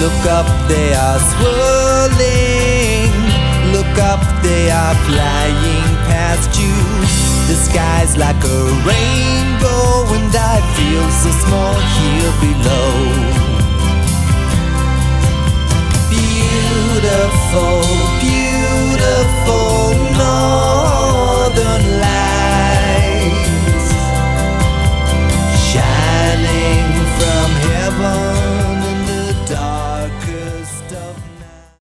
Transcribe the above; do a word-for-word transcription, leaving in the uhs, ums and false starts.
Look up, they are swirling. Look up, they are flying past you. The sky's like a rainbow, and I feel so small here below.